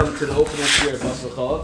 welcome to the opening here at Bas V'Chalav.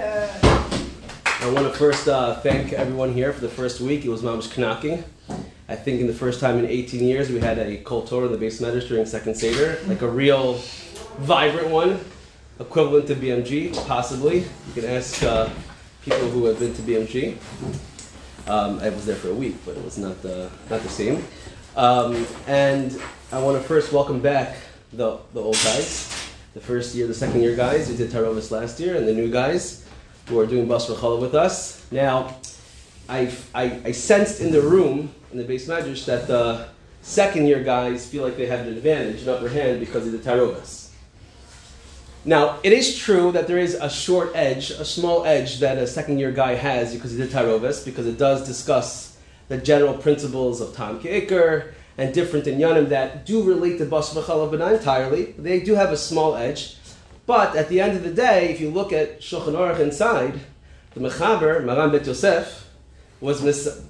I want to first thank everyone here for the first week. It was mamish knocking. I think in the first time in 18 years we had a Kol Torah in the Beis Medrash during Second Seder, like a real vibrant one, equivalent to BMG, possibly. You can ask people who have been to BMG. I was there for a week, but it was not the same. And I want to first welcome back the old guys, the first year, the second year guys who did Tarovis last year, and the new guys who are doing Bas V'Chalav with us. Now, I sensed in the room, in the Beis Medrash, that the second year guys feel like they have an advantage, an upper hand, because of the Tarovis. Now, it is true that there is a short edge, a small edge that a second year guy has because he did Tarovis, because it does discuss the general principles of Tam Ke'ikr and different inyanim that do relate to Bas V'Chalav, but not entirely. They do have a small edge. But at the end of the day, if you look at Shulchan Aruch inside, the Mechaber, Maran Bet Yosef, was misader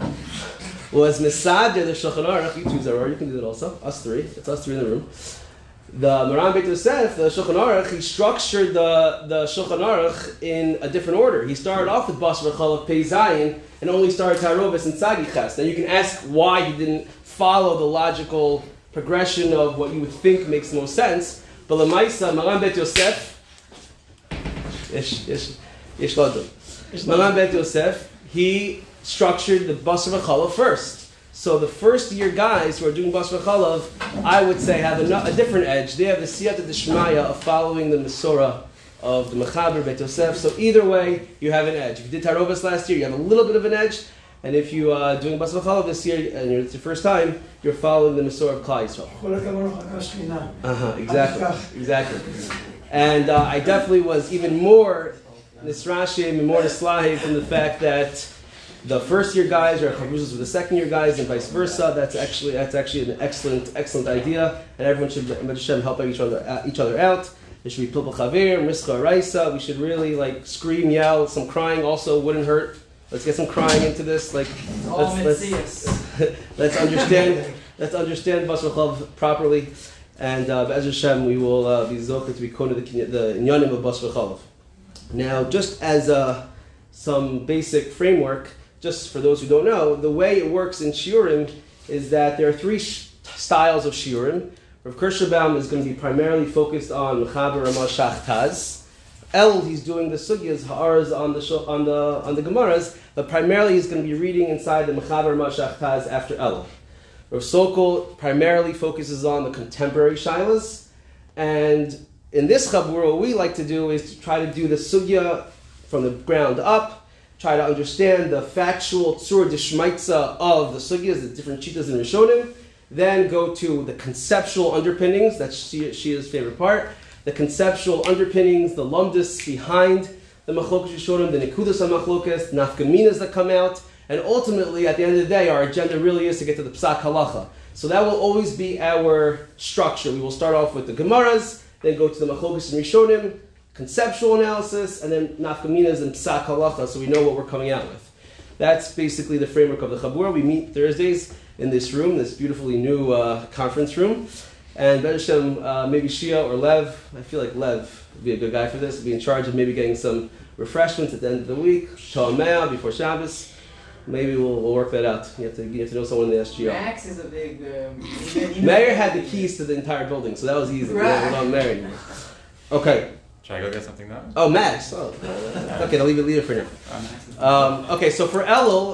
the Shulchan Aruch. You two, Zaror, you can do that also. Us three. It's us three in the room. The Maran Bet Yosef, the Shulchan Aruch, he structured the Shulchan Aruch in a different order. He started off with Bas V'Chalav Pei Zayin and only started Tarovis inside Yiches. Now you can ask why he didn't follow the logical progression of what you would think makes most sense. But Lamaisa, Maran Bet Yosef, Maran Bet Yosef, he structured the Bas V'Chalav first. So the first year guys who are doing Bas V'Chalav, I would say, have a different edge. They have the Siyata D'Shmaya of following the Mesorah of the Mechaber Bet Yosef. So either way, you have an edge. If you did Tarovis last year, you have a little bit of an edge. And if you are doing Bas V'Chalav this year, and it's your first time, you're following the Mesorah of Klal Yisrael. Exactly. And I definitely was even more nisrashim and more nislahim from the fact that the first year guys are chavrusos with the second year guys, and vice versa. That's actually an excellent idea, and everyone should help each other out. There should be pilpul chavir, miska raisa. We should really scream, yell. Some crying also wouldn't hurt. Let's get some crying into this. Let's understand Bas V'Chalav properly, and Be'ez Hashem we will be zocher to be kona the inyanim of Bas V'Chalav. Now, just as some basic framework, just for those who don't know, the way it works in shiurim is that there are three styles of shiurim. Rav Kirshenbaum is going to be primarily focused on Mechaber Ramah Shachtaz. He's doing the sugyas, ha'aras on the gemaras, but primarily he's going to be reading inside the Mechaber Ramah Shachtaz after Rav Sokol primarily focuses on the contemporary shilas, and in this chabur, what we like to do is to try to do the sugya from the ground up, try to understand the factual tzura d'shmaitza of the sugyas, the different chitas and rishonim, then go to the conceptual underpinnings, that's Shia's favorite part, the conceptual underpinnings, the lumdus behind the machlokas rishonim, the nekudas ha-machlokas, nafkaminas that come out, and ultimately, at the end of the day, our agenda really is to get to the psak halacha. So that will always be our structure. We will start off with the gemaras, then go to the machlokas and rishonim, conceptual analysis, and then nafkaminas and psak halacha, so we know what we're coming out with. That's basically the framework of the chabur. We meet Thursdays in this room, this beautifully new conference room. And Be'ez Hashem, maybe Shia or Lev, I feel like Lev would be a good guy for this, would be in charge of maybe getting some refreshments at the end of the week, Shalomea, before Shabbos. Maybe we'll work that out. You have to know someone in the SGO. Max is a big... Mayor had the keys to the entire building, so that was easy. Right. We're not married. Okay. Should I go get something now? Oh, Max. Oh, okay, I'll leave it for now. Okay, so for Elul,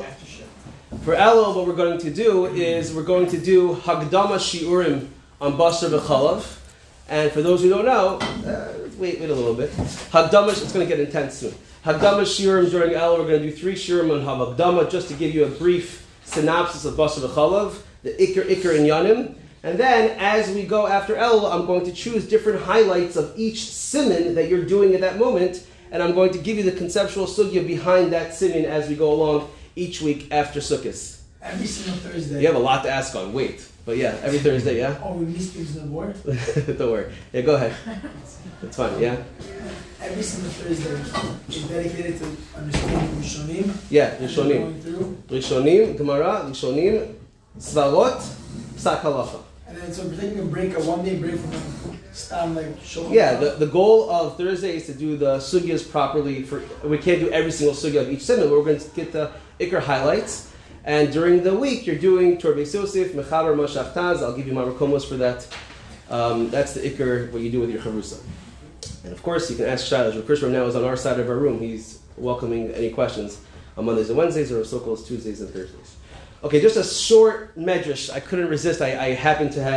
what we're going to do is we're going to do Hagdama Shiurim on Bas V'Chalav. And for those who don't know, wait a little bit. Hagdama, it's going to get intense soon. Hagdama Shiurim during Elul, we're going to do 3 Shiurim on Hagdama, just to give you a brief synopsis of Bas V'Chalav, the Iker and Yanim. And then, as we go after Elul, I'm going to choose different highlights of each siman that you're doing at that moment, and I'm going to give you the conceptual sugya behind that siman as we go along each week after Sukkot. Every single Thursday. You have a lot to ask on. Wait. But yeah, every Thursday, yeah? Oh, we missed things on the board? Don't worry. Yeah, go ahead. It's fine, yeah? Every single Thursday is dedicated to understanding Rishonim. Yeah, Rishonim. Rishonim, Gemara, Rishonim, Svarot, Psak Halacha. And then so we're taking a break, a 1-day break from Stam like show. Yeah, the goal of Thursday is to do the sugyas properly. We can't do every single sugya of each segment, but we're going to get the ikar highlights. And during the week, you're doing Torah Beis Yosef, Mechaber, Mashach Taz. I'll give you my rekomos for that. That's the ikar, what you do with your charusa. And of course, you can ask Shailash. Chris now is on our side of our room. He's welcoming any questions on Mondays and Wednesdays, or so-called Tuesdays and Thursdays. Okay, just a short medrash. I couldn't resist. I happened to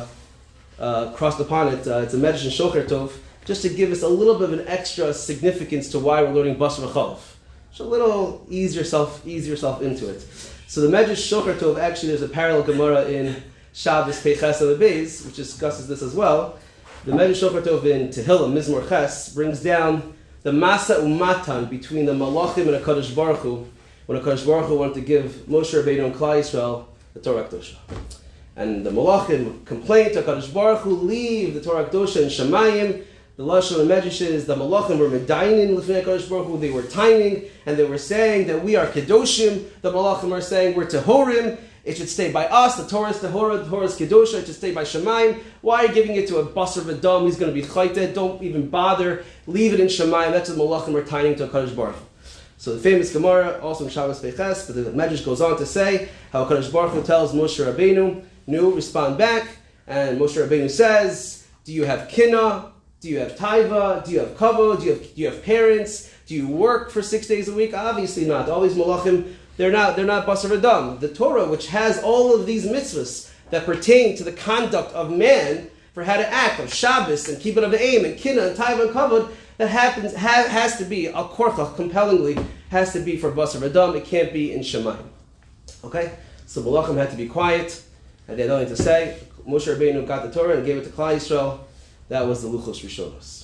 have crossed upon it. It's a medrash in Shocher Tov, just to give us a little bit of an extra significance to why we're learning Basar V'Chalav. Just a little ease yourself into it. So the medrash Shocher Tov, actually there's a parallel Gemara in Shabbos Peiches and Beis, which discusses this as well. The Medrash Shocher Tov in Tehillim, Mizmor Ches, brings down the Masa Umatan between the Malachim and HaKadosh Baruch Hu, when HaKadosh Baruch Hu wanted to give Moshe Rabbeinu and Klal Yisrael the Torah Kedosha. And the Malachim complained to HaKadosh Baruch Hu, leave the Torah Kedosha in Shemayim. The Lashon and Medrash is the Malachim were medainin l'fnei HaKadosh Baruch Hu, they were timing, and they were saying that we are Kedoshim. The Malachim are saying we're Tehorim. It should stay by us. The Torah is Tehora, the Torah is Kedosha. It should stay by Shemayim. Why are you giving it to a Basar V'Dam? He's going to be Chayte. Don't even bother. Leave it in Shemayim. That's what Malachim are tying to HaKadosh Baruch Hu. So the famous Gemara, also in Shabbos Peiches, but the Medrash goes on to say how HaKadosh Baruch Hu tells Moshe Rabbeinu, "Nu, respond back." And Moshe Rabbeinu says, "Do you have kinna? Do you have taiva? Do you have kavod? Do you have parents? Do you work for 6 days a week?" Obviously not. All these Malachim, They're not Basar V'Dam. The Torah, which has all of these mitzvahs that pertain to the conduct of man for how to act, of Shabbos and keeping of the aim and kinna and taiva and kavod, that has to be al korchach, compellingly has to be for Basar V'Dam. It can't be in Shemayim. Okay, so Malachim had to be quiet, and they had nothing to say. Moshe Rabbeinu got the Torah and gave it to Klal Yisrael. That was the Luchos Rishonos.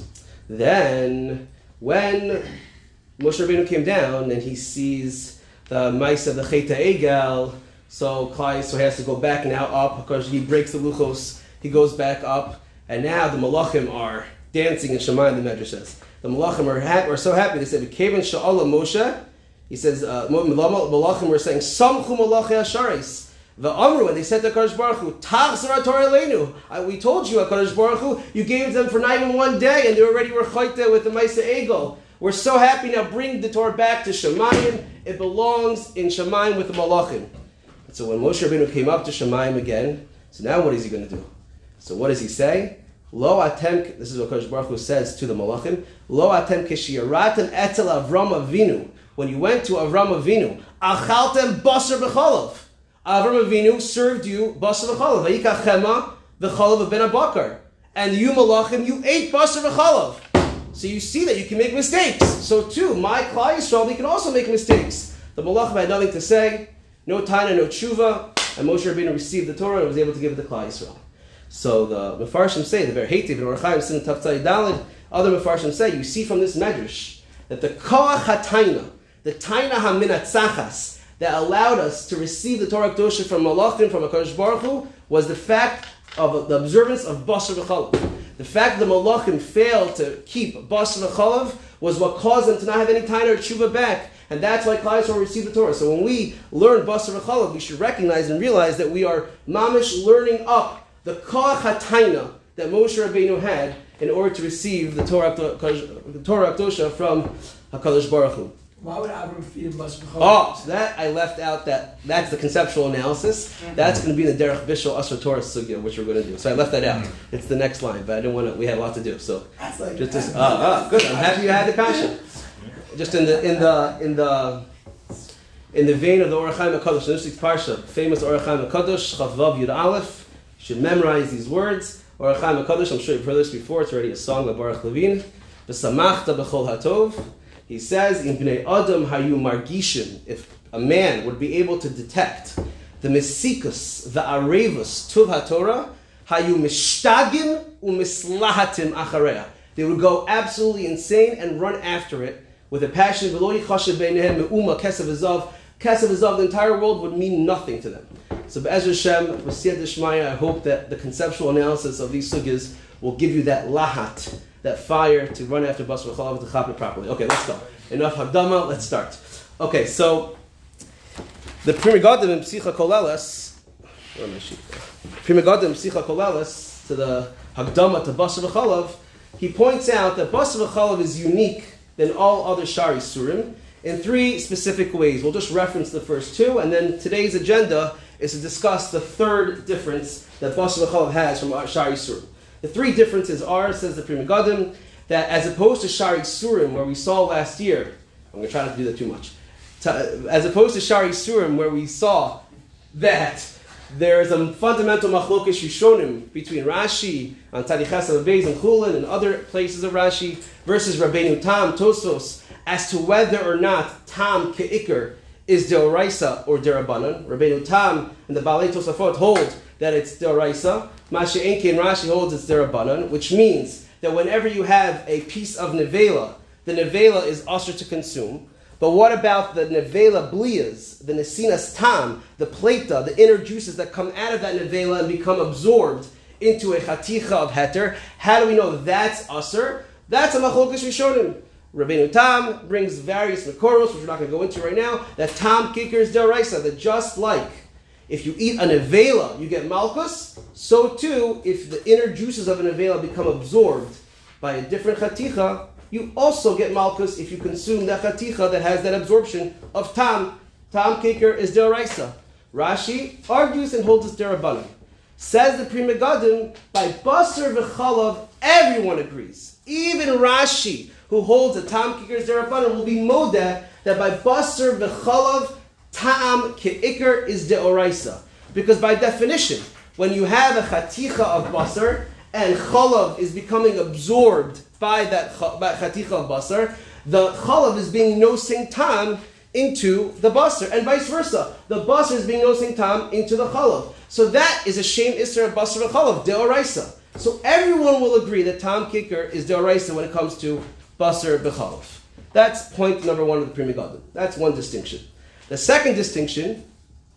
Then, when Moshe Rabbeinu came down and he sees the mice of the Cheta Egel, so Klal Yisrael has to go back now up because he breaks the Luchos. He goes back up, and now the Malachim are dancing in Shemayim. The Medrash says the Malachim are so happy. They said, "Kevan Sha'ala Moshe." He says, "Malachim were saying, Samchu Malachi Asharis." The Amru, when they said to HaKadosh Baruch Hu, "Tachzor Torah Leinu." We told you, HaKadosh Baruch Hu, you gave them for not even 1 day, and they already were chayte with the Maisa Egel. We're so happy now. Bring the Torah back to Shemayim. It belongs in Shemayim with the Malachim. And so when Moshe Rabbeinu came up to Shemayim again, so now what is he going to do? So what does he say? Lo atem. This is what HaKadosh Baruch Hu says to the Malachim. Lo atem kishiyaratem etel Avram Avinu. When you went to Avram Avinu, achaltem basar b'chalav. Avram Avinu served you basar v'chalav. Vayikach chema v'chalav ben abakar. And you Malachim, you ate basar v'chalav. So you see that you can make mistakes. So too, my Klal Yisrael, we can also make mistakes. The Malachim had nothing to say, no taina, no tshuva, and Moshe Rabbeinu received the Torah and was able to give it to Klal Yisrael. So the Mefarshim say, the Ver Hetiv and Orach Chaim Sin Tav Tzai Daled, other Mefarshim say, you see from this medrash that the Koach HaTaina, the Taina HaMinatzachas, that allowed us to receive the Torah Kedosha from Malachim, from HaKadosh Baruch Hu, was the fact of the observance of Basar V'Chalav. The fact that the Malachim failed to keep Basar V'Chalav was what caused them to not have any Taina or Tshuva back. And that's why Klal Yisrael received the Torah. So when we learn Basar V'Chalav, we should recognize and realize that we are mamish learning up the Koach HaTaina that Moshe Rabbeinu had in order to receive the Torah Kedosha from HaKadosh Baruch Hu. Why would Avram feed him Basar V'Chalav? Oh, so that I left out. That's the conceptual analysis. Mm-hmm. That's going to be in the Derech Bishul Asar Torah Sugya, which we're going to do. So I left that out. It's the next line, but I didn't want to. We had a lot to do. So that's like good. I'm happy you had the kasha. Just in the vein of the Orach Chaim HaKadosh, this week's parsha, famous Orach Chaim HaKadosh, Chav Vav Yud Aleph. You should memorize these words. Orach Chaim HaKadosh. I'm sure you've heard this before. It's already a song by Baruch Levine. V'samachta b'chol hatov. He says, in Bnei Adam hayu margishim, if a man would be able to detect the mesikus, the arevus, tuv haTorah, hayu mishtagim umislahatim achareya. They would go absolutely insane and run after it with a passion. V'lo yichashav beinehem me'uma kesav ezav. Kesav ezav, the entire world would mean nothing to them. So Be'ez Hashem, B'siyat Deshmaya, I hope that the conceptual analysis of these sugyas will give you that lahat, that fire to run after Basar V'Chalav to chop it properly. Okay, let's go. Enough Hagdama, let's start. Okay, so the Pri Megadim in Psicha Koleles, where am I sheet? Pri Megadim Psicha Koleles, to the Hagdama to Basar V'chalav, he points out that Basar V'chalav is unique than all other Shari Surim in three specific ways. We'll just reference the first two, and then today's agenda is to discuss the third difference that Basar V'chalav has from our Shari Surim. The three differences are, says the Pri Megadim, that as opposed to Shari Surim, where we saw last year, I'm going to try not to do that too much, as opposed to Shari Surim, where we saw that there is a fundamental machlokesh Rishonim between Rashi on Tarichas Beis and Chulin and other places of Rashi versus Rabbeinu Tam, Tosfos, as to whether or not Tam Ke'ikr is Deoraisa or Derabanan. Rabbeinu Tam and the Balei Tosafot hold that it's Deoraisa. Mashe Enki and Rashi holds it's Derabanan, which means that whenever you have a piece of nevela, the nevela is usher to consume. But what about the nevela bliyas, the nesinas tam, the pleta, the inner juices that come out of that nevela and become absorbed into a chaticha of heter? How do we know that's usher? That's a machlokas rishonim. Rabbeinu Tam brings various makoros, which we're not going to go into right now, that tam kikr is deraisa, that just like if you eat a nevela, you get malchus, so too, if the inner juices of a nevela become absorbed by a different chaticha, you also get malchus if you consume that chaticha that has that absorption of tam. Tam kikr is deraisa. Rashi argues and holds it's derabanan. Says the Pri Megadim, by basar v'chalav, everyone agrees. Even Rashi, who holds that tam kikr is derabanan, will be modeh that by basar v'chalav, tam ke'ikr is deoraisa. Because by definition, when you have a chaticha of basar, and chalav is becoming absorbed by that chaticha of basar, the chalav is being nosing tam into the basar, and vice versa. The basar is being nosing tam into the chalav. So that is a shem isra of basar v'chalav, deoraisa. So everyone will agree that tam kikr is deoraisa when it comes to basar v'chalav. That's point number one of the Pri Megadim. That's one distinction. The second distinction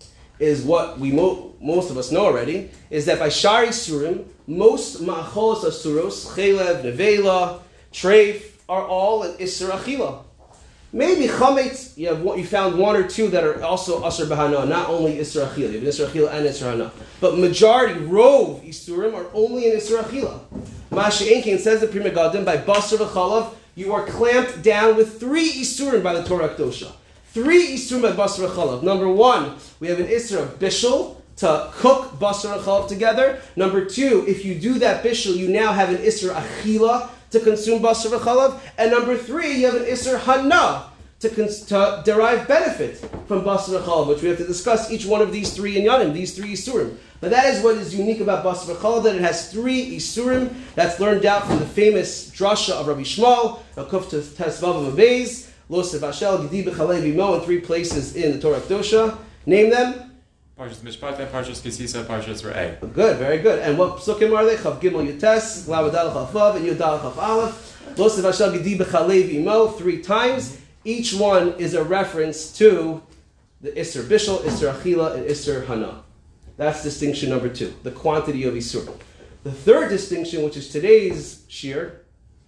is what we most of us know already, is that by Shari Surim, most ma'acholos asuros, chelev, nevela, treif, are all an isser achila. Maybe chametz, you found one or two that are also asr b'hana, not only isser achila. You have isser achila and isser hana. But majority, rov isurim, are only in isser achila. Mashe Enkin says the Pri Megadim, by basar v'chalav, you are clamped down with 3 isurim by the Torah Kedosha. 3 isurim by basar v'chalav. Number 1, we have an isser of bishul, to cook basar and chalav together. Number 2, if you do that bishul, you now have an isser achila to consume basar and chalav. And number 3, you have an isser hana to derive benefit from basar and chalav, which we have to discuss each one of these 3 inyanim, these 3 isurim. But that is what is unique about basar and chalav, that it has 3 isurim. That's learned out from the famous drasha of Rabbi Shmuel, Kuf Tesvav Beis, Lo Sevashel Gedi B'Chalei B'Mo, in 3 places in the Torah Kedosha. Name them. Parshas Mishpat and Parshas Kisisa, Parshas Re'eh. Good, very good. And what psukim are they? Chav Gimel Yutes, Lamadal Chav Vav, and Yudal Chav Aleph. Lo Sevashel Gedi B'Chalei B'Mo, 3 times. Each one is a reference to the Isser Bishul, Isser Achila, and Isser Hana. That's distinction number 2, the quantity of Isur. The third distinction, which is today's shir,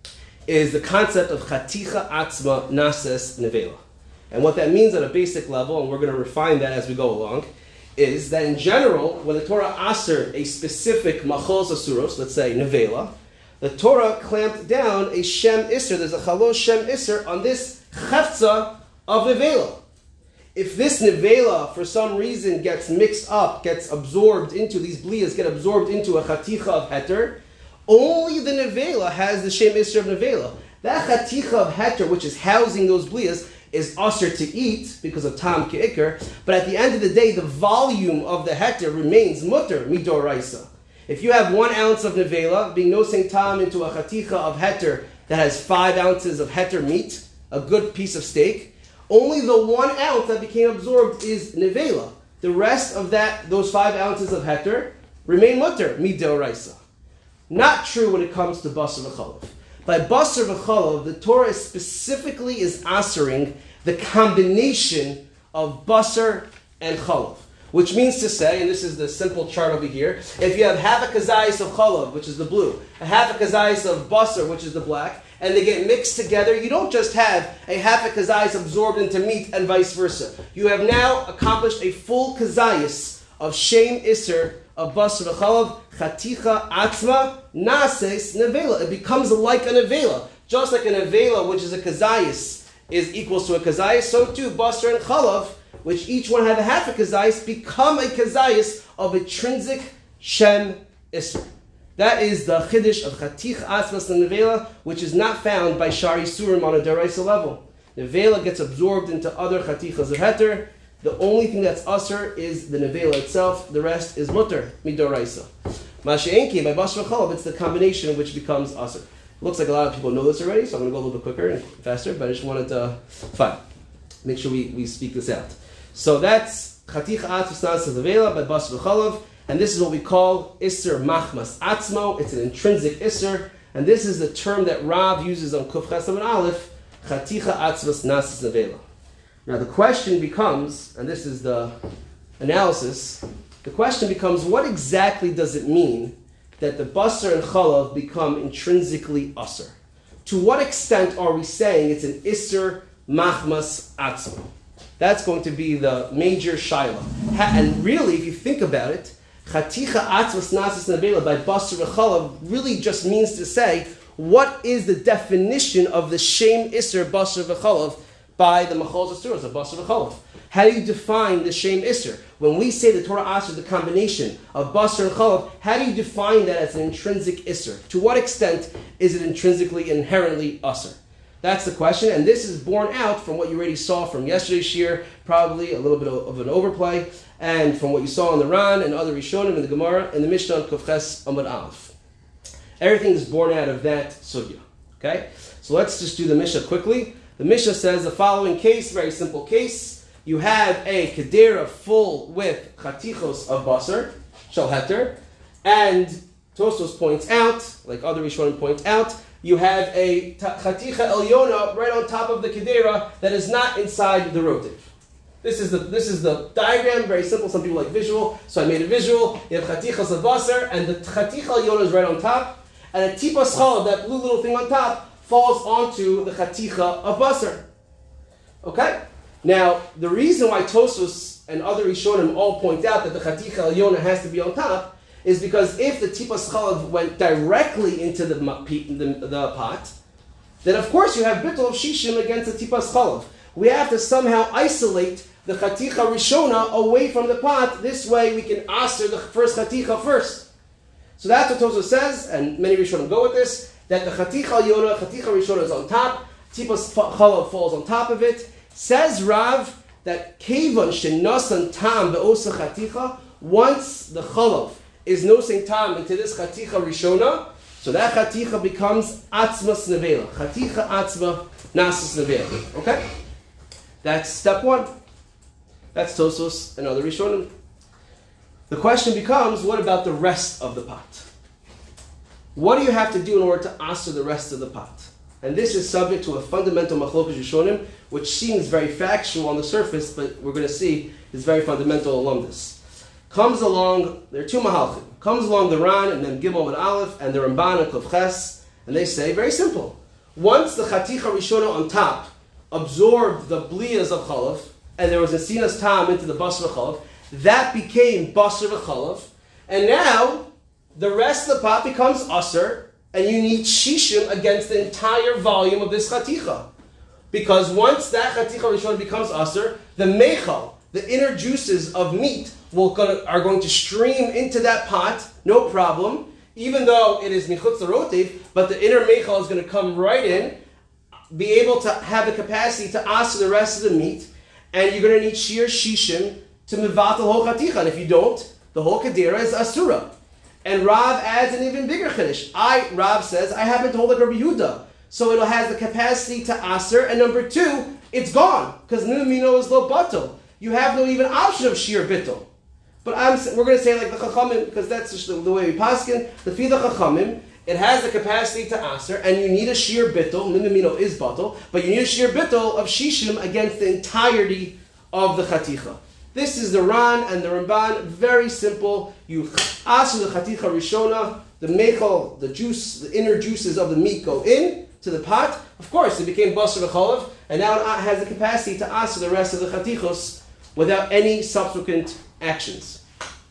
is the concept of Chaticha Atzma Nases Nevela. And what that means at a basic level, and we're going to refine that as we go along, is that in general, when the Torah aser a specific machos asuros, let's say nevela, the Torah clamped down a shem iser. There's a chalos shem iser on this chefza of nevela. If this nevela, for some reason, gets mixed up, gets absorbed into these bliyas, get absorbed into a chaticha of heter, only the nevela has the shem iser of nevela. That chaticha of heter, which is housing those bliyas, is usher to eat because of tam ke'ikr, but at the end of the day, the volume of the heter remains mutter midoraisa. If you have 1 ounce of nevela being nosing tam into a chaticha of heter that has 5 ounces of heter meat, a good piece of steak, only the 1 ounce that became absorbed is nevela. The rest of those 5 ounces of heter remain mutter midoraisa. Not true when it comes to basar v'chalav. By basar v'chalav, the Torah specifically is answering the combination of basar and chalav. Which means to say, and this is the simple chart over here, if you have half a kazayis of chalav, which is the blue, a half a kazayis of basar, which is the black, and they get mixed together, you don't just have a half a kazayis absorbed into meat and vice versa. You have now accomplished a full kazayis of shem iser of basar v'chalav, chaticha atzma nases nevela. It becomes like a nevela. Just like a nevela, which is a kazayis, is equals to a kazayis, so too basar and chalav, which each one have a half a kazayis, become a kazayis of intrinsic shem isser. That is the chiddush of chatich atzmas nevela, which is not found by shari surim on a deraisa level. Nevela gets absorbed into other chatichas of heter. The only thing that's usher is the nevela itself. The rest is mutter midoraisa. Masha'enki by basar v'chalav, it's the combination which becomes usher. Looks like a lot of people know this already, so I'm going to go a little bit quicker and faster, but I just wanted to make sure we speak this out. So that's Chatich Atzmas Nases Nevela by basar v'chalav, and this is what we call Isser Machmas Atzmo. It's an intrinsic Isser, and this is the term that Rav uses on Kuf Ches Amud Aleph, Chaticha Atzmas Nases Nevela. Now the question becomes, and this is the analysis, the question becomes, what exactly does it mean that the basar and chalav become intrinsically usher? To what extent are we saying it's an isser machmas atzma? That's going to be the major shaila. And really, if you think about it, chaticha atzmas nasis nevela by basar and chalav really just means to say, what is the definition of the shem isser basar v'chalav by the machos asuras of basar v'chalav? How do you define the shem isser? When we say the Torah asks the combination of basar and chalav, how do you define that as an intrinsic isser? To what extent is it intrinsically, inherently usser? That's the question, and this is borne out from what you already saw from yesterday's shir, probably a little bit of an overplay, and from what you saw in the Ran and other Rishonim in the Gemara and the Mishnah on Kuf Ches Amud Aleph. Everything is borne out of that sugya. Okay, so let's just do the Mishnah quickly. The Mishnah says the following case, very simple case. You have a kedera full with chatichos of basar, shel heter, and Tosfos points out, like other Rishonim point out, you have a chaticha elyona right on top of the kedera that is not inside the rotiv. This is the diagram, very simple. Some people like visual, so I made it visual. You have chatichas of basar, and the chaticha elyona is right on top, and a tipas chalav, that blue little thing on top, falls onto the chaticha of basar. Okay? Now, the reason why Tosfos and other Rishonim all point out that the chaticha elyona has to be on top is because if the tipas chalav went directly into the pot, then of course you have bittul of shishim against the tipas chalav. We have to somehow isolate the chaticha rishona away from the pot. This way we can aser the first chaticha first. So that's what Tosfos says, and many Rishonim go with this, that the chaticha elyona, chaticha rishona is on top, tipas chalav falls on top of it. Says Rav that kevan shenasan tam be'osa chaticha, once the chalav is nosing tam into this chaticha rishona, so that chaticha becomes atzmas nevela. Chaticha atzma nasis nevela. Okay? That's step one. That's Tosfos and other Rishonim. The question becomes, what about the rest of the pot? What do you have to do in order to aser the rest of the pot? And this is subject to a fundamental machlokas Rishonim, which seems very factual on the surface, but we're going to see is very fundamental alumnus. Comes along, there are two mahalchim. Comes along the Ran and then Gimel and Aleph and the Ramban and Kuf Ches, and they say, very simple. Once the chaticha rishona on top absorbed the bliyas of chalav, and there was a sinas tam into the basar v'chalav, that became basar v'chalav, and now the rest of the pot becomes aser, and you need shishim against the entire volume of this chaticha. Because once that chaticha rishona becomes aser, the mechal, the inner juices of meat, are going to stream into that pot, no problem, even though it is michutz rotiv, but the inner mechal is going to come right in, be able to have the capacity to aser the rest of the meat, and you're going to need shir shishim to mivat the whole chaticha. And if you don't, the whole kedera is asura. And Rav adds an even bigger chiddush. Rav says, I happen to hold like Rabbi Yehuda, so it has the capacity to aser, and number two, it's gone, because minamino is lo batel. You have no even option of shir bittul. But we're going to say like the Chachamim, because that's just the way we paskin. The fi the Chachamim, it has the capacity to aser, and you need a shir bittul. Minamino is batel, but you need a shir bittul of shishim against the entirety of the chaticha. This is the Ran and the Ramban. Very simple. You aser the chaticha rishona, the mechal, the juice, the inner juices of the meat go in to the pot. Of course, it became basar v'chalav, and now it has the capacity to aser the rest of the chatichos without any subsequent actions.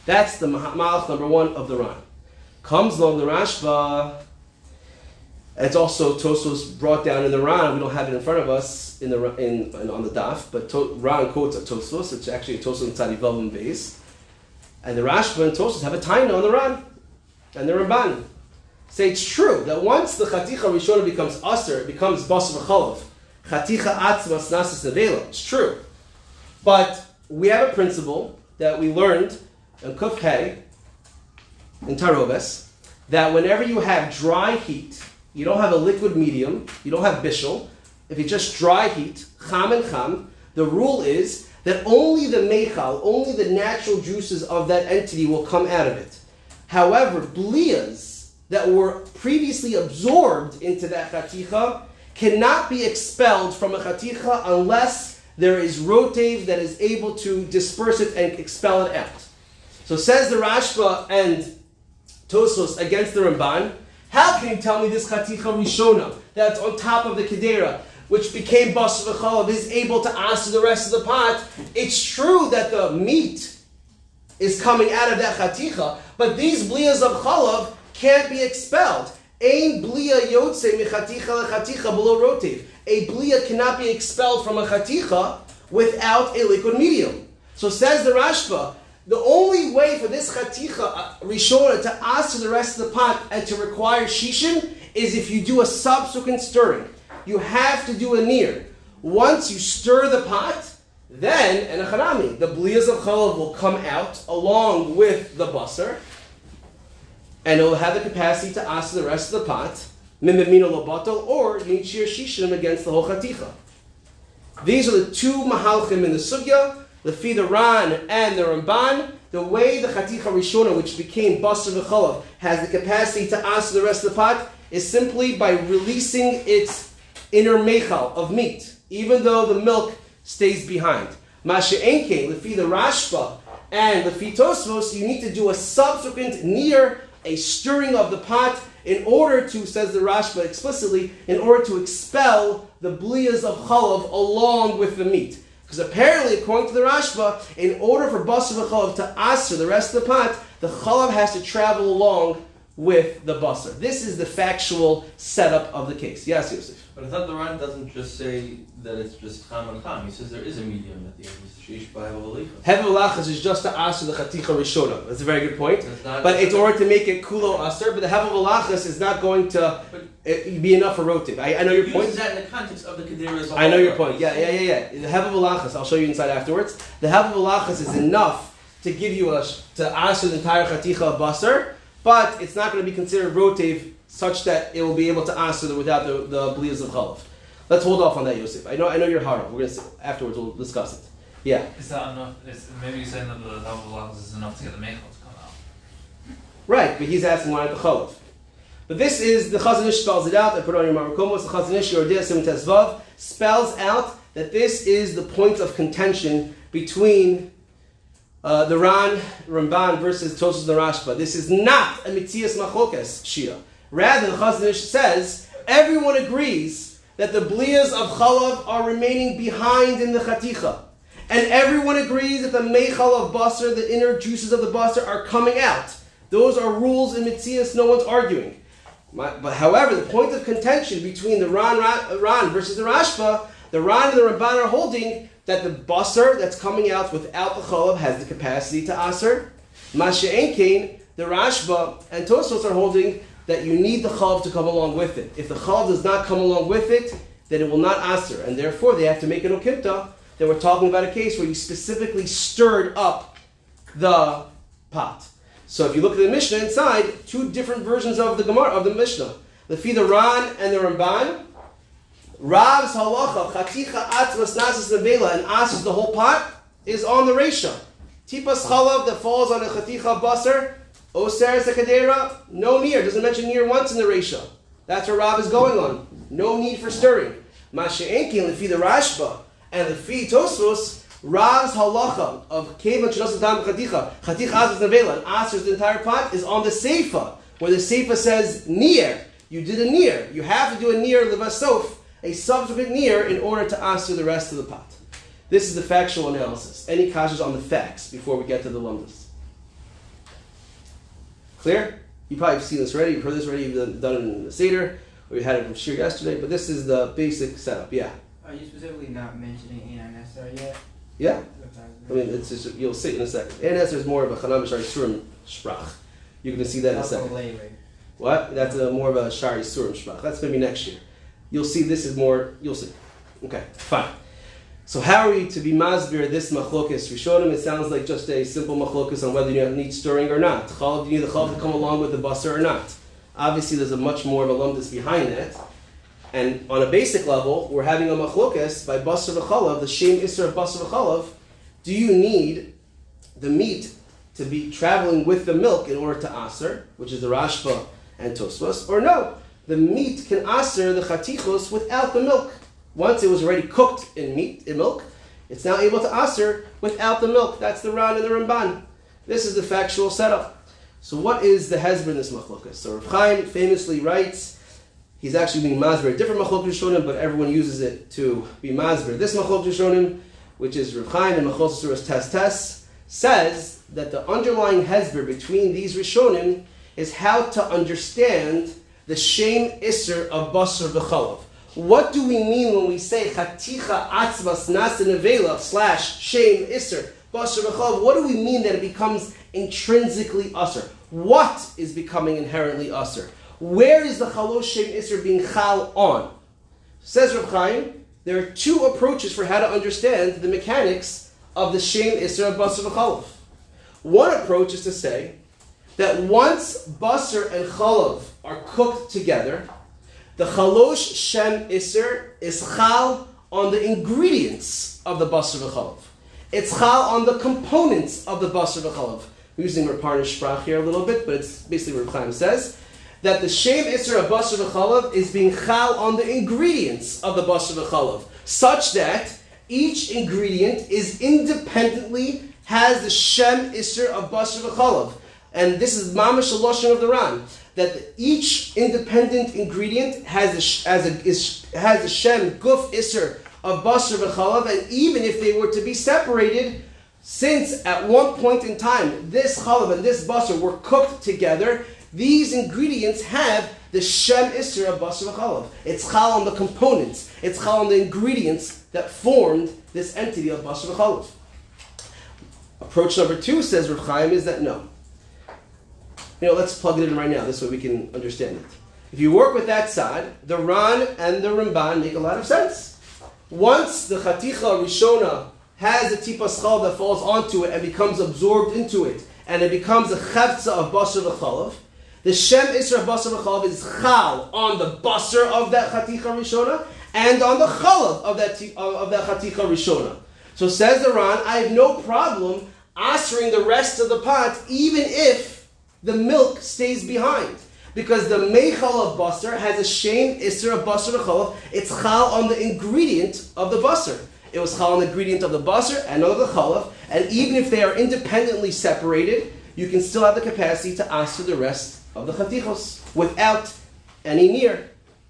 That's the Malach number 1 of the Ran. Comes along the Rashba. It's also Tosfos brought down in the Ran. We don't have it in front of us on the daf, but Ran quotes a Tosfos. It's actually a Tosfos in Tzadi Vav and Beis. And the Rashba and Tosfos have a taina on the Ran and the Ramban. Say it's true that once the Chaticha Rishona becomes Aser, it becomes Basar V'chalav. Chaticha Atzmas Nasis Nevela. It's true. But we have a principle that we learned in Kuf Hey, in Tarobes, that whenever you have dry heat, you don't have a liquid medium, you don't have bishul, if you just dry heat, cham and cham, the rule is that only the meichal, only the natural juices of that entity will come out of it. However, bliyas that were previously absorbed into that chaticha cannot be expelled from a chaticha unless there is rotev that is able to disperse it and expel it out. So says the Rashba and Tosfos against the Ramban, how can you tell me this chaticha rishona that's on top of the kedera, which became basar v'chalav, is able to answer the rest of the pot? It's true that the meat is coming out of that chaticha, but these bliyas of chalav can't be expelled. Ein bliya yotze mechaticha lechaticha below rotev. A bliya cannot be expelled from a chaticha without a liquid medium. So says the Rashba, the only way for this chaticha rishona to answer the rest of the pot and to require shishin is if you do a subsequent stirring. You have to do a near. Once you stir the pot, then, and a charami, the bliyas of chalav will come out along with the basar, and it will have the capacity to answer the rest of the pot, mimimino lo batal, or you need shir shishim against the whole chaticha. These are the two mahalchim in the sugya, the Fida Ran and the Ramban. The way the chaticha rishona, which became basar v'chalav, has the capacity to answer the rest of the pot is simply by releasing its inner meichal of meat, even though the milk stays behind. Mashe enke, lefi the Rashba and lefi Tosfos, you need to do a subsequent near, a stirring of the pot, in order to, says the Rashba explicitly, in order to expel the bliyas of chalav along with the meat. Because apparently, according to the Rashba, in order for basar v'chalav to aser the rest of the pot, the chalav has to travel along with the basar. This is the factual setup of the case. Yes, Yosef? But I thought the Ran doesn't just say that it's just cham and cham. He says there is a medium at the end. It's sheish b'hevel v'lichas. Hevel v'lachas is just to aser the chaticha rishona. That's a very good point. But it's in order to make it kulo aser. But the hevel v'lachas is not going to be enough for rotiv. I know your point. Uses that in the context of the kedera as well. I know your point. Yeah. The hevel v'lachas, I'll show you inside afterwards. The hevel v'lachas is enough to give you to aser the entire chaticha of basar, but it's not going to be considered rotiv such that it will be able to answer without the bliyas of chalav. Let's hold off on that, Yosef. I know you're hard. We're going to afterwards. We'll discuss it. Yeah. Is that enough? Maybe you're saying that the Havel is enough to get the meichel to come out. Right, but he's asking why not the chalav. But this is the Chazon Ish spells it out. I put it on your Marakomos. The Chazon Ish Yordei Sim Tezvav spells out that this is the point of contention between the Ramban versus Tosfos and Rashba. This is not a mitzias machokes shia. Rather, the Chazon Ish says everyone agrees that the bliyas of chalav are remaining behind in the chaticha, and everyone agrees that the meichal of basar, the inner juices of the basar, are coming out. Those are rules in mitzias. No one's arguing. But however, the point of contention between the Ran versus the Rashba, the Ran and the Ramban are holding that the basar that's coming out without the chalav has the capacity to aser. Mashe enkein, the Rashba and Tosfos are holding that you need the chalav to come along with it. If the chalav does not come along with it, then it will not aser, and therefore they have to make an okimta. That we're talking about a case where you specifically stirred up the pot. So if you look at the Mishnah inside, two different versions of the Gemara of the Mishnah. Lefi the Ran and the Ramban. Rav's halacha chaticha atzmas nasis nevela and asers the whole pot is on the reisha. Tipas chalav that falls on a chaticha basar. Oseres HaKadera, no near. Doesn't mention near once in the Reisha. That's where Rav is going on. No need for stirring. Mashe enkin lefi the Rashba and lefi Tosfos, Rav's halacha of kevan shnos adam chaticha asers nevela and asers the entire pot is on the seifa, where the seifa says near. You did a near. You have to do a near levasof, a subsequent near, in order to aser the rest of the pot. This is the factual analysis. Any kashas on the facts before we get to the lumdas? Clear? You probably have seen this already. You've heard this already. You've done it in the Seder, or you had it from Shir yesterday. But this is the basic setup. Yeah. Are you specifically not mentioning Einan Esther yet? Yeah. I mean, it's just, you'll see it in a second. And Esther is more of a Chanam Shari Surim Sprach. You're going to see that in a second. What? That's more of a Shari Surim Sprach. That's maybe next year. You'll see this is more, you'll see. Okay, fine. So how are we to be masbir this machlokes rishonim? It sounds like just a simple machlokes on whether you need stirring or not. Chalav, do you need the chalav to come along with the basar or not? Obviously, there's a much more of a lumdus behind that. And on a basic level, we're having a machlokes by basar v'chalav, the shem isser of basar v'chalav. Do you need the meat to be traveling with the milk in order to aser, which is the Rashba and Tosfos, or no? The meat can aser the chatichos without the milk. Once it was already cooked in milk, it's now able to aser without the milk. That's the Ran and the Ramban. This is the factual setup. So what is the hezbollah in this machlokas? So Rav Chaim famously writes, he's actually being masber a different machlok rishonim, but everyone uses it to be masber. This machlok rishonim, which is Rav Chaim and Machos Suras Tes, says that the underlying hezbollah between these rishonim is how to understand the shem isser of basar v'chalav. What do we mean when we say chaticha atzvas nasa nevela / shem isser basar v'chalav? What do we mean that it becomes intrinsically usser? What is becoming inherently usser? Where is the chalosh shem isser being chal on? Says Rav Chaim, there are two approaches for how to understand the mechanics of the shem isser of basar v'chalav. One approach is to say that once basar and chalav are cooked together, the chalosh shem isser is chal on the ingredients of the basar v'chalav. It's chal on the components of the basar v'chalav. I'm using Raparnish Sprach here a little bit, but it's basically what Chaim says, that the shem isser of basar v'chalav is being chal on the ingredients of the basar v'chalav, such that each ingredient is independently has the shem isser of basar v'chalav. And this is mamash lashon of the Ran, that each independent ingredient has the shem guf isser of basar v'chalav, and even if they were to be separated, since at one point in time this chalav and this basar were cooked together, these ingredients have the shem isser of basar v'chalav. It's chal on the components. It's chal on the ingredients that formed this entity of basar v'chalav. Approach number two, says Rav Chaim, is that no. Let's plug it in right now. This way we can understand it. If you work with that side, the Ran and the Ramban make a lot of sense. Once the chaticha rishona has a tipas chal that falls onto it and becomes absorbed into it, and it becomes a chavtza of basar v'chalav, the shem isra of basar v'chalav is chal on the basar of that chaticha rishona and on the chalav of that chaticha rishona. So says the Ran, I have no problem asering the rest of the pot, even if the milk stays behind. Because the meichal of basar has a shem isser of basar v'chalav. It's chal on the ingredient of the basar. It was chal on the ingredient of the basar and of the chalav. And even if they are independently separated, you can still have the capacity to aser the rest of the chatichos without any near.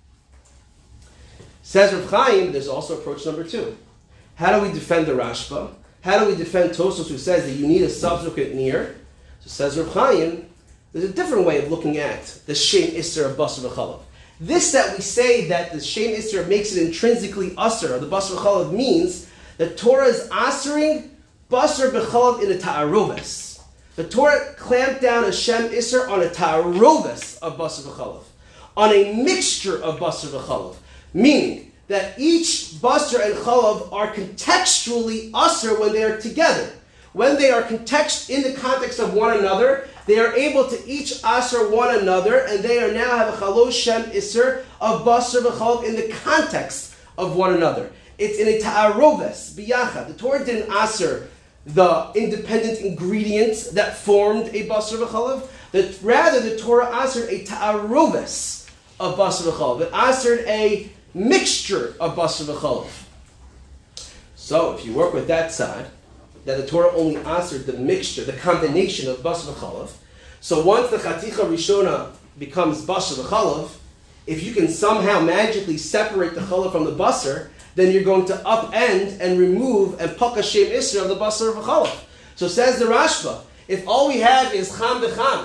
Says Rav Chaim, there's also approach number two. How do we defend the Rashba? How do we defend Tosfos, who says that you need a subsequent near? So says Rav Chaim, there's a different way of looking at the shem isser of basar v'chalav. This that we say that the shem isser makes it intrinsically usser, or the basar v'chalav, means that Torah is asering basar v'chalav in a ta'aroves. The Torah clamped down a shem isser on a ta'aroves of basar v'chalav, on a mixture of basar v'chalav, meaning that each basar and chalav are contextually usser when they are together. When they are in the context of one another, they are able to each aser one another, and they are now have a chalosh shem isser of basar v'chalav in the context of one another. It's in a ta'aroves, biyachad. The Torah didn't aser the independent ingredients that formed a basar v'chalav. Rather, the Torah asered a ta'aroves of basar v'chalav. It asered a mixture of basar v'chalav. So, if you work with that side, that the Torah only asered the mixture, the combination of basar v'chalav. So once the chaticha rishona becomes basar v'chalav, if you can somehow magically separate the chalav from the basar, then you're going to upend and remove and paka shem isra of the basar v'chalav. So says the Rashba, if all we have is cham v'cham,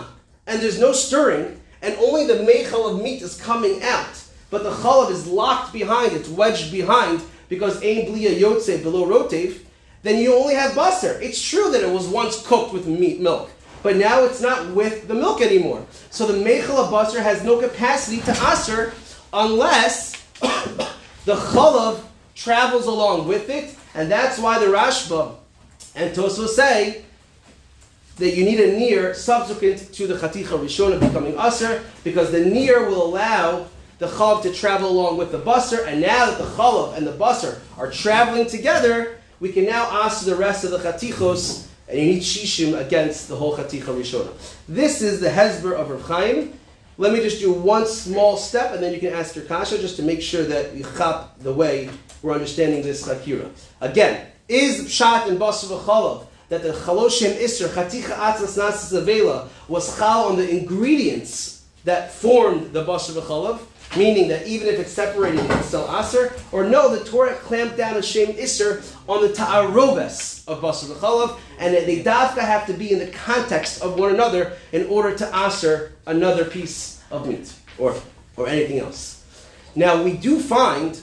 and there's no stirring, and only the meichel of meat is coming out, but the chalav is locked behind, it's wedged behind, because ein bliya yotze below rotev, then you only have basar. It's true that it was once cooked with milk, but now it's not with the milk anymore. So the meichel of basar has no capacity to aser unless the chalav travels along with it, and that's why the Rashba and Tosfos say that you need a near subsequent to the chaticha rishona becoming aser, because the near will allow the chalav to travel along with the basar, and now that the chalav and the basar are traveling together, we can now ask the rest of the chatichos, and you need shishim against the whole chaticha rishona. This is the hezber of Rav Chaim. Let me just do one small step, and then you can ask your kasha, just to make sure that we chap the way we're understanding this chakira. Again, is pshat in basar v'chalav that the chaloshim isser chaticha atzas nasas avela was chal on the ingredients that formed the basar v'chalav, meaning that even if it's separated, it's still aser, or no, the Torah clamped down a shem isser on the ta'aroves of basar v'chalav, and that they dafka have to be in the context of one another in order to aser another piece of meat or anything else. Now we do find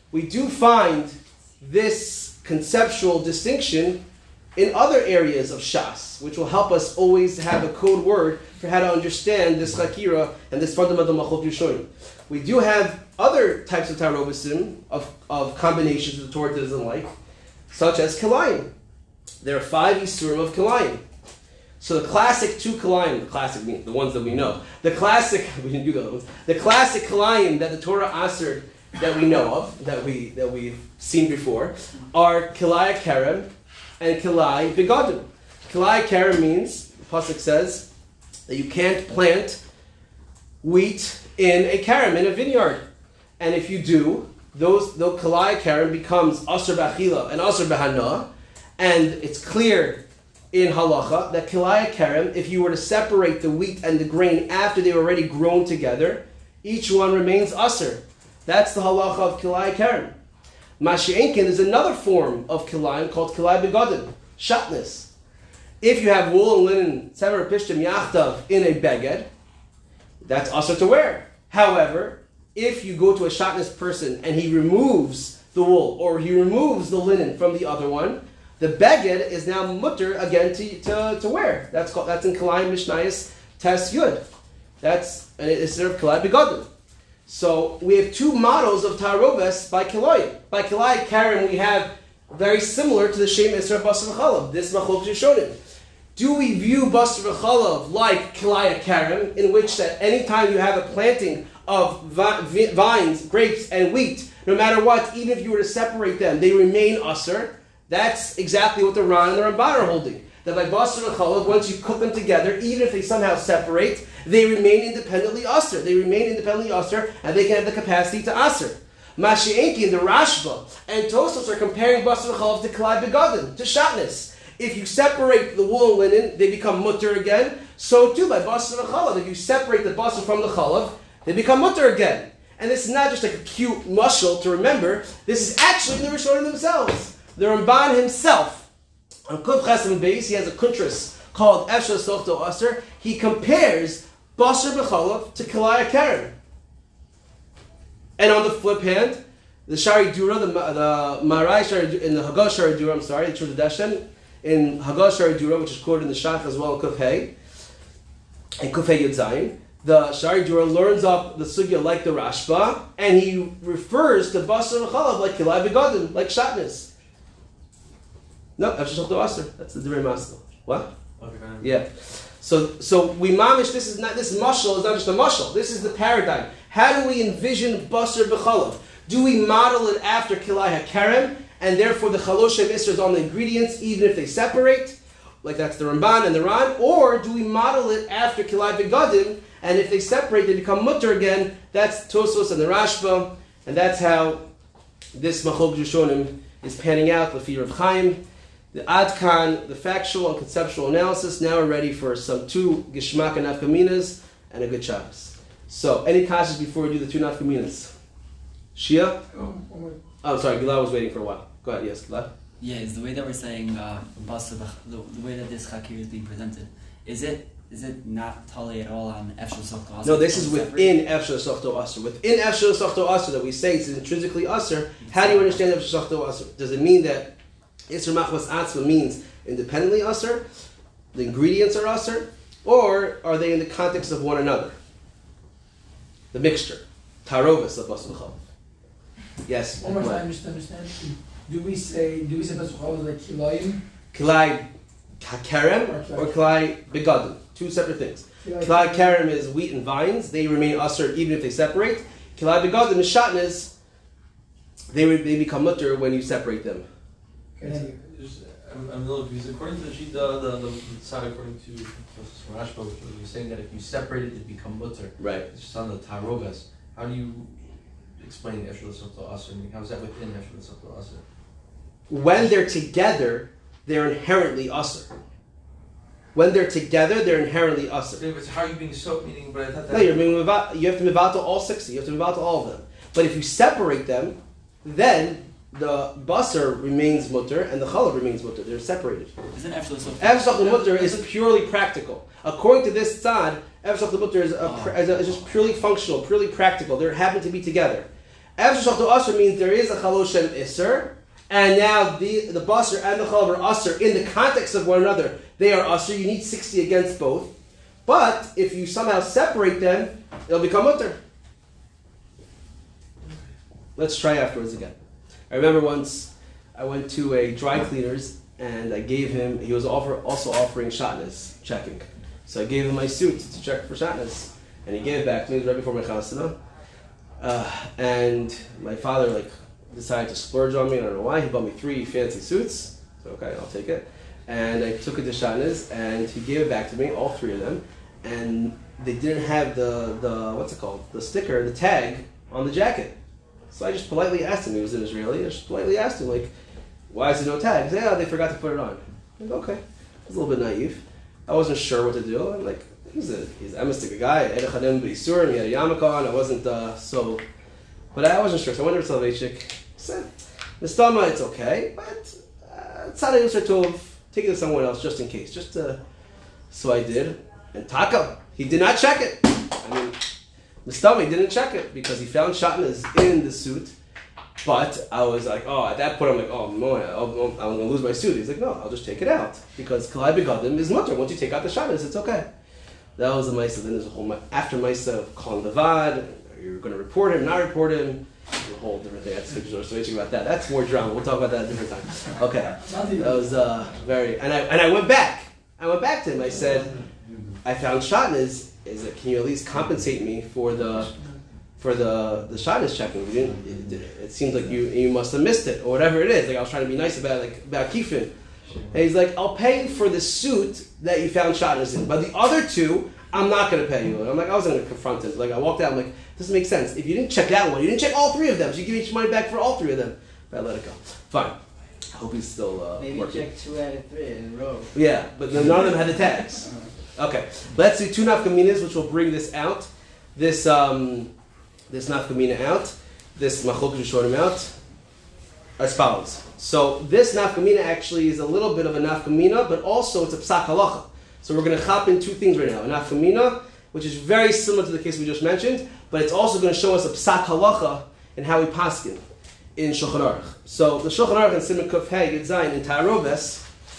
this conceptual distinction in other areas of Shas, which will help us always have a code word for how to understand this chakira and this fundamental machot rishonim. We do have other types of tarovasim, of combinations that the Torah doesn't like, such as kilayim. There are 5 isurim of kilayim. So the classic 2 kilayim, the classic means the ones that we know, we didn't do those. The classic kilayim that the Torah asered that we know of, that we've seen before, are kilai kerem and kilai begadim. Kilai kerem means, the pasuk says, that you can't plant wheat in a kerem, in a vineyard. And if you do, the kilai kerem becomes aser b'achila and aser b'hana, and it's clear in halacha that kilai kerem, if you were to separate the wheat and the grain after they were already grown together, each one remains aser. That's the halacha of kilai kerem. Mashi'enkin is another form of kilayim called kilai begadim, shatnez. If you have wool and linen, sever pishtim yachtav in a beged, that's asur to wear. However, if you go to a shatnez person and he removes the wool or he removes the linen from the other one, the beged is now mutter again to wear. That's in kilayim mishnayos tes yud. That's an isur of kilai begadim. So we have 2 models of taroves by kilai. By kilai kerem we have very similar to the shem isra basar v'chalav. This machlokas rishonim. Do we view basar v'chalav like kilai kerem, in which that anytime you have a planting of vines, grapes, and wheat, no matter what, even if you were to separate them, they remain aser? That's exactly what the Ran and the Ramban are holding. That by basar v'chalav, once you cook them together, even if they somehow separate, they remain independently aser. They remain independently aser, and they can have the capacity to aser. Mashi'enki and the Rashba and Tosfos are comparing basar v'chalav to kilai begadim, to shatnez. If you separate the wool and linen, they become mutter again. So too by basar v'chalav, if you separate the basar from the chalav, they become mutter again. And this is not just like a cute mashal to remember. This is actually the Rishonim themselves. The Ramban himself, on Kuf Chesem Beis, he has a kuntras called Efshel Sochto Aser. He compares basar b'chalav to kilai kerem. And on the flip hand, the Shari Dura, the Marai Shari, in the Haggadah Shari Dura, the Trud Deshen, in Haggadah Shari Dura, which is quoted in the Shach as well, Kuf Hey, and Kuf Hey Yud Zayin, the Shari Dura learns up the sugya like the Rashba, and he refers to basar v'chalav like kilai begadim, like shatnez. No, Efshel Sochto Aser. That's the Divrei Master. What? Okay. Yeah. So we mamish. This mashal is not just a mashal. This is the paradigm. How do we envision basar b'chalav? Do we model it after kilai hakerem, and therefore the chalosh isser is on the ingredients, even if they separate, like that's the Ramban and the Ran, or do we model it after kilai begadim, and if they separate, they become mutter again? That's Tosfos and the Rashba, and that's how this machlokas rishonim is panning out. The fear of Chaim. The Adkan, the factual and conceptual analysis. Now we're ready for some 2 Gishmak and Nafkaminas and a good Shabbos. So, any questions before we do the 2 Nafkaminas? Shia? Oh, sorry, Gilad was waiting for a while. Go ahead, yes, Gilad? Yeah, it's the way that we're saying, the way that this Chakir is being presented. Is it is it not totally at all on Efshel Sochto Aser? No, this is within Efshel Sochto Aser. Within Efshel Sochto Aser that we say it's intrinsically Aser, how do you understand Efshel Sochto Aser? Does it mean that Isser Machmas Atzma means independently Aser, the ingredients are Aser, or are they in the context of one another? The mixture. Tarovis of Basar Chav. Yes. One more time, just to understand. Do we say Basar Chav like Kilayim? Kilai Kerem or Kilai Begadim. Two separate things. Kilai Kerem is wheat and vines. They remain Aser even if they separate. Kilai Begadim is Shatnez. They become mutter when you separate them. I'm a little confused. According to the Shita, the side according to Rashba, which you're saying that if you separate it, it become mutter. Right. It's just on the tarogas. How do you explain Efshel Sochto Aser? How is that within Efshel Sochto Aser? When they're together, they're inherently Aser. When they're together, they're inherently Aser. But how are you being soaked? Meaning, but I thought that. No, you have to mivato all 60. You have to mivato all of them. But if you separate them, then the basar remains mutter and the challah remains mutter. They're separated. Isn't Efshel Sochto Efshel mutter is purely practical. According to this tzad, Efshel mutter is just purely functional, purely practical. They happen to be together. Efshel aser means there is a chalosh and iser, and now the basar and the challah are aser in the context of one another. They are aser. You need 60 against both. But if you somehow separate them, it'll become mutter. Let's try afterwards again. I remember once I went to a dry cleaner's and I gave him, he was also offering shatnez checking. So I gave him my suit to check for shatnez. And he gave it back to me, it was right before my chasana. And my father decided to splurge on me, I don't know why. He bought me 3 fancy suits. So okay, I'll take it. And I took it to shatnez and he gave it back to me, all 3 of them. And they didn't have the what's it called? The sticker, the tag on the jacket. So I just politely asked him, he was an Israeli, I just politely asked him, why is there no tag? He said, they forgot to put it on. I'm okay. I was a little bit naive. I wasn't sure what to do. I'm like, he's a emistic guy, he had a yarmulke on, I wasn't but I wasn't sure. So I went over to Soloveitchik, I said, Mistama, it's okay, but tzadei usher tov, take it to someone else just in case. So I did, and Taka, he did not check it. Mistama didn't check it because he found shatnez in the suit, but I was like, at that point I'm like, I'm going to lose my suit. He's like, no, I'll just take it out because kalai begadim is mutter. Once you take out the shatnez, it's okay. That was the Maisa. Then there's a whole after Maisa of calling the Vad. You're going to report him, not report him. It's a whole different thing. I have to speak to Zorsuichik about that. That's more drama. We'll talk about that at a different time. Okay, that was very. And I went back. I went back to him. I said, I found shatnez. Can you at least compensate me for the shatnez checking? It seems like you must have missed it or whatever it is. I was trying to be nice about Kifin. And he's like, I'll pay you for the suit that you found shatnez in, but the other 2, I'm not going to pay you. And I'm like, I wasn't going to confront him. I walked out. I'm like, this doesn't make sense. If you didn't check that one, you didn't check all 3 of them. So you give each money back for all 3 of them. But I let it go. Fine. I hope he's still maybe working. check 2 out of 3 in a row. Yeah, but none of them had the tags. Okay, let's do 2 nafkaminas, which will bring this out. This nafkamina out. This machlok rishonim out. As follows. So this nafkamina actually is a little bit of a nafkamina, but also it's a psak halacha. So we're going to chop in 2 things right now. A nafkamina, which is very similar to the case we just mentioned, but it's also going to show us a psak halacha in how we paskin in Shulchan Aruch. So the Shulchan Aruch in Siman Kuf Hey Yud Zayin in Taroves,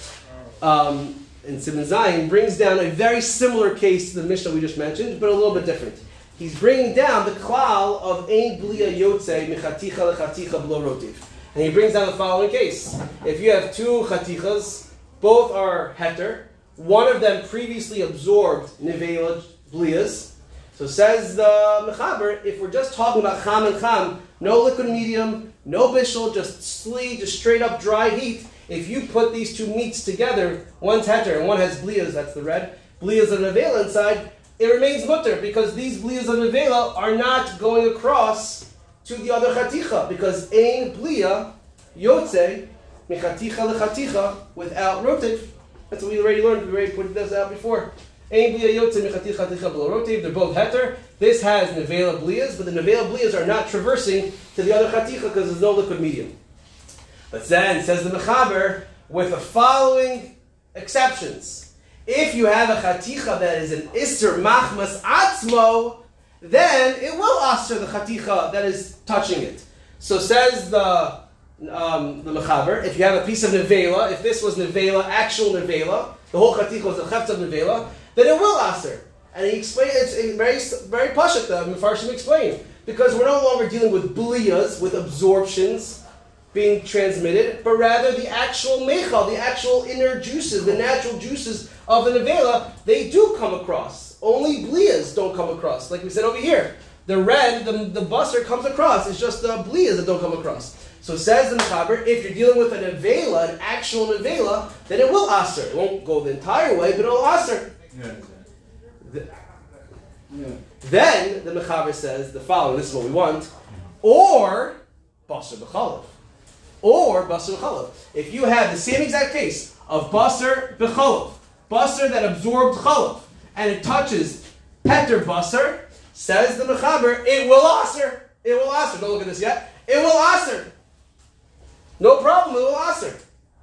in Siman Zayin brings down a very similar case to the Mishnah we just mentioned, but a little bit different. He's bringing down the klal of Ein Blia Yotze Mechaticha Lechaticha B'lo Rotiv. And he brings down the following case. If you have 2 chatichas, both are heter, one of them previously absorbed Nevela Blias. So says the Mechaber, if we're just talking about cham and cham, no liquid medium, no bishul, just sli, just straight up dry heat, if you put these 2 meats together, one's heter and one has blias, that's the red, blias of nevela inside, it remains mutter because these blias of nevela are not going across to the other chaticha because ein blia yotze mechaticha lechaticha without rotiv. That's what we already learned. We already put this out before. Ein blia yotze mechaticha lechaticha below rotiv. They're both heter. This has nevela blias, but the nevela blias are not traversing to the other chaticha because there's no liquid medium. But then, says the Mechaber, with the following exceptions. If you have a chaticha that is an Isser Machmas Atzmo, then it will aser the chaticha that is touching it. So says the Mechaber, if you have a piece of nevela, if this was nevela, actual nevela, the whole chaticha was a chefetz of nevela, then it will aser. And he explained, it's very, very pashut, the Mefarshim explained, because we're no longer dealing with bliyas, with absorptions being transmitted, but rather the actual mechal, the actual inner juices, the natural juices of the nevela, they do come across. Only bliyas don't come across. Like we said over here, the red, the basar comes across. It's just the bliyas that don't come across. So it says the Mechaber, if you're dealing with a nevela, an actual nevela, then it will aser. It won't go the entire way, but it will aser. Then the Mechaber says the following, this is what we want, or basar b'chalav. Or basar b'chalav. If you have the same exact case of basar b'chalav, basar that absorbed chalav, and it touches peter basar, says the Mechaber, it will aser. It will aser. Don't look at this yet. It will aser. No problem, it will aser.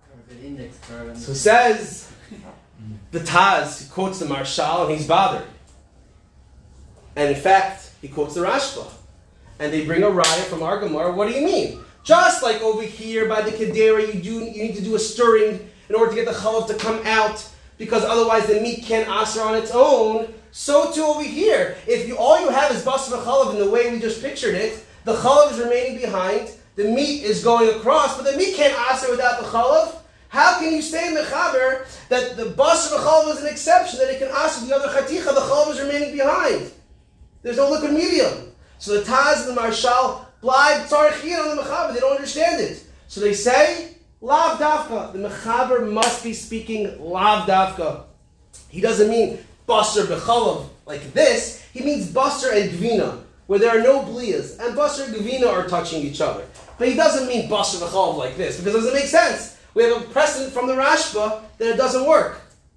So says the Taz, he quotes the Marshal, and he's bothered. And in fact, he quotes the Rashba. And they bring a raya from our Gemara. What do you mean? Just like over here by the Kedera, you need to do a stirring in order to get the chalav to come out, because otherwise the meat can't aser on its own. So too over here. If all you have is basar v'chalav in the way we just pictured it, the chalav is remaining behind, the meat is going across, but the meat can't aser without the chalav. How can you say in Mechaber that the basar v'chalav is an exception, that it can aser the other chaticha, the chalav is remaining behind? There's no liquid medium. So the Taz and the Marshal blind tzarichin on the Mechaber. They don't understand it. So they say, lav dafka. The Mechaber must be speaking lav dafka. He doesn't mean basar b'chalav like this. He means basar and gvina, where there are no bliyas. And basar and gvina are touching each other. But he doesn't mean basar b'chalav like this, because it doesn't make sense. We have a precedent from the Rashba that it doesn't work.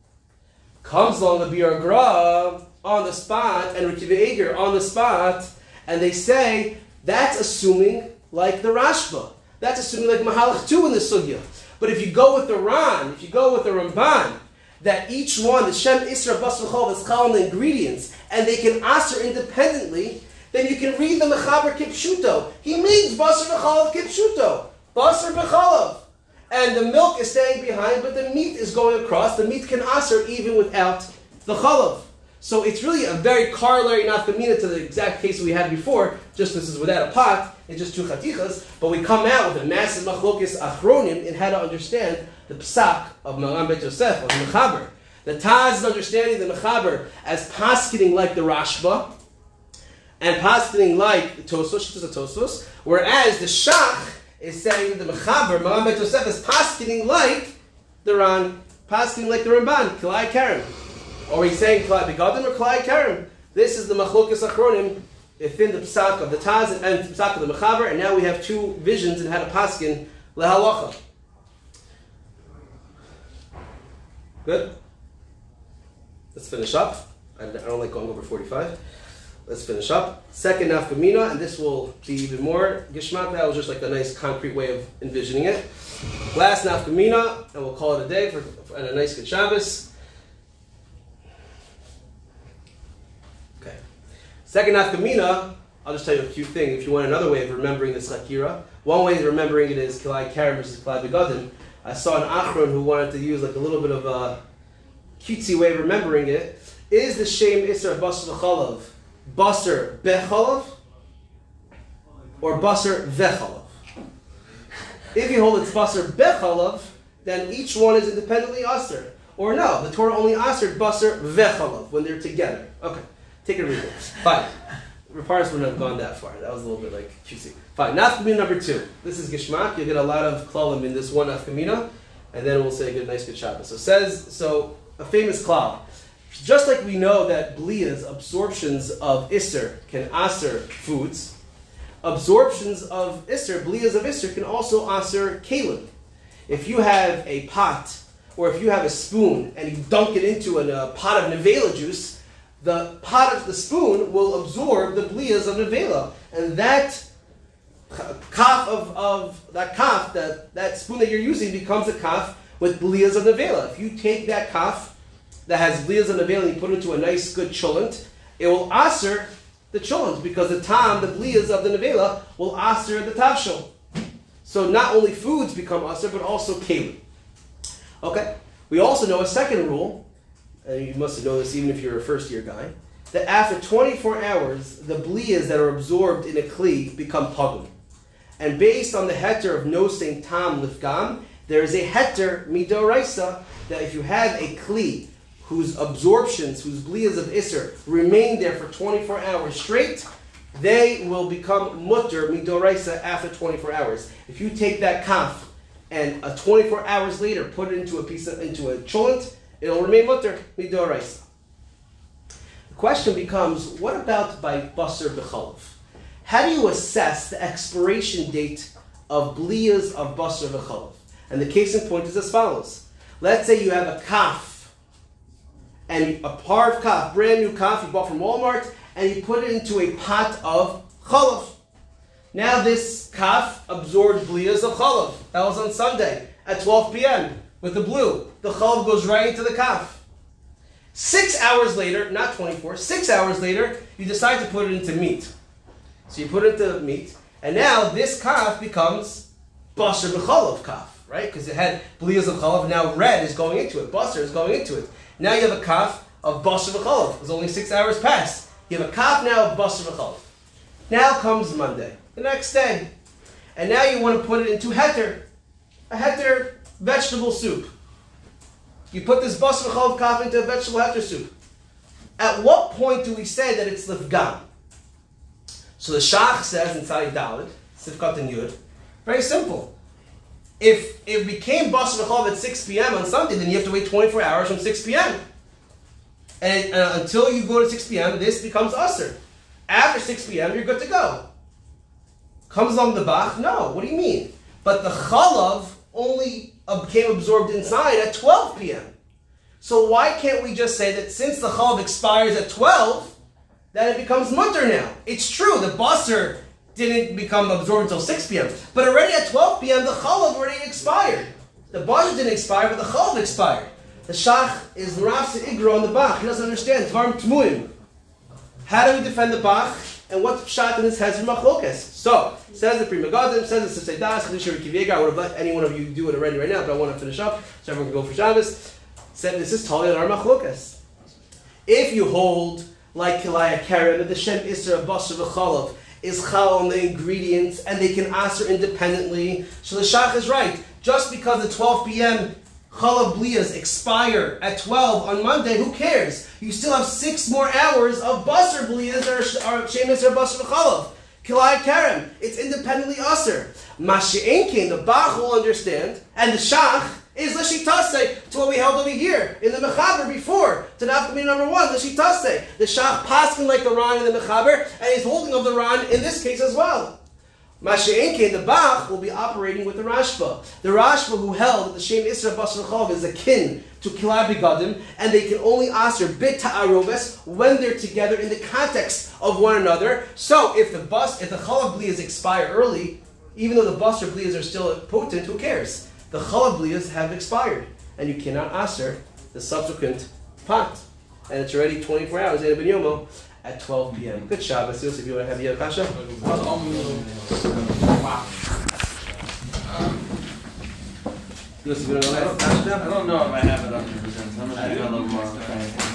Comes along the Bir Gra on the spot, and Rekiva Eger on the spot, and they say, that's assuming like the Rashba. That's assuming like Mahalach 2 in the Sugya. But if you go with the Ran, if you go with the Ramban, that each one, the Shem Isra Basar V'chalav is chal the ingredients, and they can aser independently, then you can read the Mechaber Kipshuto. He means Basar V'chalav Kipshuto. Basar V'chalav. And the milk is staying behind, but the meat is going across. The meat can aser even without the chalav. So it's really a very corollary nafkamina to the exact case we had before. Just this is without a pot, it's just two chatichas. But we come out with a massive machlokes achronim in how to understand the psak of Maran Bet Yosef, of the Mechaber. The Taz is understanding the Mechaber as paskening like the Rashba, and paskening like the Tosos, whereas the Shach is saying that the Mechaber, Maran Bet Yosef, is paskening like the Ran, paskening like the Ramban, Kilai Karim. Or he's saying Kilai Begadim or Kilai Karim. This is the Machlokas Achronim within the Psak of the Taz and the Psak of the Mechaber, and now we have two visions in how to paskin lehalacha. Good? Let's finish up. I don't like going over 45. Let's finish up. Second nafkamina, and this will be even more gishmak. That was just like a nice concrete way of envisioning it. Last nafkamina, and we'll call it a day and a nice good Shabbos. Okay. Second nafkamina, I'll just tell you a few things. If you want another way of remembering this Hakira, one way of remembering it is Kilai Karim versus Kilai Begadim. I saw an Achron who wanted to use like a little bit of a cutesy way of remembering it. Is the Shem Isra Basar V'chalav Basar Bechalav or Basar Vechalav? If you hold it's Basar Bechalav, then each one is independently Asr. Or no, the Torah only Asr Basar Vechalav when they're together. Okay, take a read. Fine. Reparis wouldn't have gone that far. That was a little bit like cutesy. Fine. Nafkamina number 2. This is Gishmak. You'll get a lot of klalim in this one Nafkamina, and then we'll say a nice good Shabbos. So a famous klal. Just like we know that bliyas, absorptions of Isser, can aser foods, absorptions of Isser, bliyas of Isser, can also aser kalim. If you have a pot, or if you have a spoon, and you dunk it into a pot of nevela juice, the pot of the spoon will absorb the bliyas of nevela. And that kaf of that kaf, that spoon that you're using becomes a kaf with bliyas of nevela. If you take that kaf that has blias of nevela and you put it into a nice good cholent, it will aser the cholent because the blias of the nevela will aser the tavshil. So not only foods become aser, but also keli. Okay? We also know a second rule, and you must know this even if you're a first-year guy, that after 24 hours, the blias that are absorbed in a kli become pagum. And based on the heter of nosein tam lifgam, there is a heter midoraisa that if you have a kli whose absorptions, whose blias of isser remain there for 24 hours straight, they will become mutter midoraisa after 24 hours. If you take that kaf and 24 hours later put it into a cholent, it'll remain mutter midoraisa. The question becomes, what about by basar b'chalav? How do you assess the expiration date of blias of basar v'chalav? And the case in point is as follows. Let's say you have a kaf, and a parv kaf, brand new kaf you bought from Walmart, and you put it into a pot of chalav. Now this kaf absorbed blias of chalav. That was on Sunday at 12 p.m. with the blue. The chalav goes right into the kaf. 6 hours later, not 24, 6 hours later, you decide to put it into meat. So you put it into meat, and now this kaf becomes basar b'chalav kaf, right? Because it had blias of chalav, and now red is going into it, basar is going into it. Now you have a kaf of basar b'chalav. It's only 6 hours past. You have a kaf now of basar b'chalav. Now comes Monday, the next day, and now you want to put it into heter, a heter vegetable soup. You put this basar b'chalav kaf into a vegetable heter soup. At what point do we say that it's lifgam? So the Shach says in Tzadi Dalet, Sifkat and Yud, very simple. If it became basar b'chalav at 6 p.m. on Sunday, then you have to wait 24 hours from 6 p.m. And until you go to 6 p.m., this becomes aser. After 6 p.m., you're good to go. Comes along the bach? No. What do you mean? But the chalav only became absorbed inside at 12 p.m. So why can't we just say that since the chalav expires at 12, that it becomes mutter now? It's true, the basar didn't become absorbed until 6 p.m. But already at 12 p.m., the chalav already expired. The basar didn't expire, but the chalav expired. The shach is Rav Igra on the Bach. He doesn't understand. Dvarim Tmuim. How do we defend the Bach? And what pshat in this has in Machlokas? So, says the Pri Megadim, says the Sifsei Das, Kedusha Rikivega. I would have let any one of you do it already right now, but I want to finish up so everyone can go for Shabbos. Said this is totally in our Machlokas. If you hold like Kilaya Karen that the Shem Isra of Basar v'chalav is chal on the ingredients and they can aser independently, so the shach is right. Just because the 12 p.m. chalav blias expire at 12 on Monday, who cares? You still have 6 more hours of basar blias or shemis or basar v'chalav. Kilai Karen, it's independently aser. Mashi'enkin, the Bach will understand, and the Shach is l'shitase to what we held over here in the Mechaber before to Nafkamina number 1. L'shitase, the Shach paskin like the Ran in the Mechaber, and he's holding of the Ran in this case as well. Mashi'enkin, the Bach will be operating with the Rashba. The Rashba who held that the Shem Isra Basar V'chalav is akin to Kilai Begadim, and they can only aser bit ta'arobes when they're together in the context of one another. So if the chalav blias expire early, even though the basar blias are still potent, who cares? The chalav blias have expired, and you cannot aser the subsequent pot. And it's already 24 hours, Eda Ben Yomo, at 12 p.m. Good Shabbos. Yosef, if you want to have the kasha? Yosef, you want to know that? I don't know if I have it 100%. I'm going to do a little more.